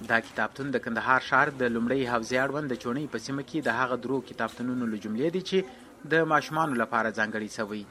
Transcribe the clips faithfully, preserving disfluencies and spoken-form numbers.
دا کتابتون د کندهار ښار د لومړۍ حوزې اړوند د چوڼۍ په سیمه کې د هغه درو کتابتونونو له جملې دي چې د ماشومانو لپاره ځانګړي شوی.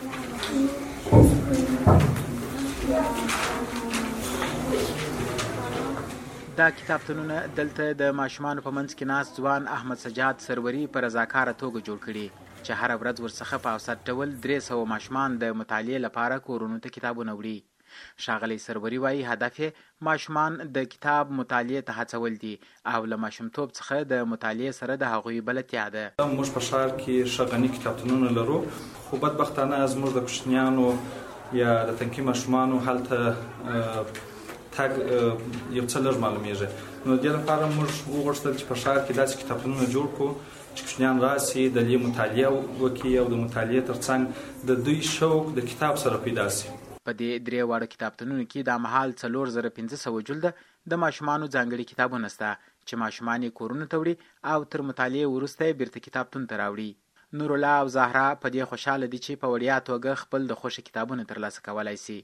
دا کتابتونونه دلته د ماشومانو په منځ کې ناست ځوان احمد سجاد سروري په رضاکاره توګه جوړ کړي چې هره ورځ ورڅخه په اوسط ډول درې سوه ماشومان د مطالعې لپاره کورونو ته کتابونه وړي. ښاغلی سروري وایي هدف یې ماشومان د کتاب مطالعې ته هڅول دي او له ماشومتوب څخه د مطالعې سره د هغوی بلدتیا ده. موږ په ښار کې ښه غني کتابتونونه لرو، خو بدبختانه زموږ د کوچنیانو یا د تنکي ماشومانو هلته تګ یو څه لږ معلومیږي. نو دې لپاره موږ وغوښتل چې په ښار کې داسې کتابتونونه جوړ کړو چې کوچنیان راسي د دې مطالعه وکړي او د مطالعې ترڅنګ د دوی شوق د کتاب سره پیدا شي. په دې درې واړو کتابتونونو کې دا مهال څلور زره پنځه سوه جلده د ماشومانو ځانګړي کتابونه شته چې ماشومان یې کورونو ته وړي او تر مطالعې وروسته یې بیرته کتابتون ته راوړي. نورالله او زهرا په دې خوشحاله دي چې په وړیا توګه خپل د خوښې کتابونه ترلاسه کولی شي.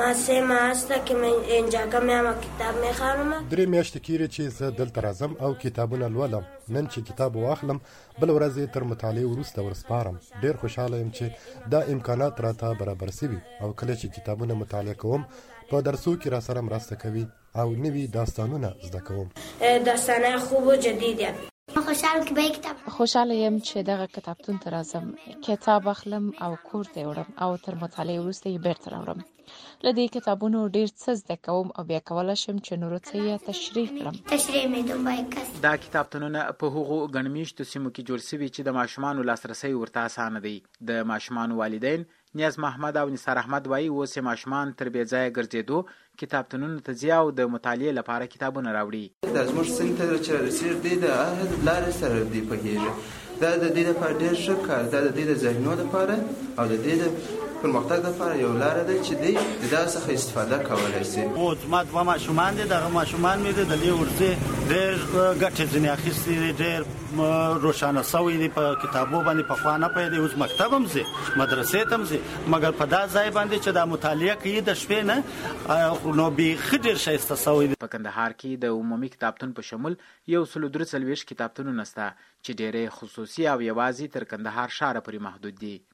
درې میاشتې کېږي چې زه دلته راځم او کتابونه لولم. نن چې کتاب واخلم بل ورځ یې تر مطالعې وروسته ورسپارم. ډېر خوشحاله یم چې دا امکانات راته برابر شوي او کله چې کتابونه مطالعه کوم په درسو کې راسره مرسته کوي او نوي داستانونه زده کوم. داستانه خوب و جدیده. خوشحاله یم چې دغه کتابتون ته راځم، کتاب اخلم او کور ته وړم او تر مطالعې وروسته یې بیرته راوړم. له دې کتابونو ډېر څه زده کوم او بیا کولی شم چې نورو ته یې تشریح کړم. دا کتابتونونه په هغو ګڼمېشتو سیمو کې جوړ شوي چې د ماشومانو لاسرسی ورته اسانه دی. د ماشومانو والدین نیاز محمد او نثار احمد وایي اوس یې ماشومان تر بې ځایه ګرځېدو کتابتونونو ته ځي او د مطالعې لپاره کتابونه راوړي. دا زموږ سیند ته چې رسېږي دی د لارې سره دی پوهېږي. دا د دې لپاره ډېر ښه کار، دا د دې د ذهنو لپاره او د دې د پرمختګ لپاره یو لاره ده چې دی د دا څخه استفاده کولی شي. او زما دوه ماشومان دي، دغه ماشومان مې د دې ورځې ډېر ګټې ځینې اخیستې دي، ډېر روښانه سوي دي. په کتابو باندې پخوا نه پوهېدی، اوس مکتب هم ځي، مدرسې ته هم ځي، مګر په دا ځای باندې چې دا مطالعه کوي د شپې نه نو بیخي ډېر ښایسته سوی دی. په کندهار کې د عمومي کتابتون په شمول یو سل درې څلوېښت کتابتونونه شته چې ډېری خصوصي او یوازې تر کندهار ښاره پورې محدود دي.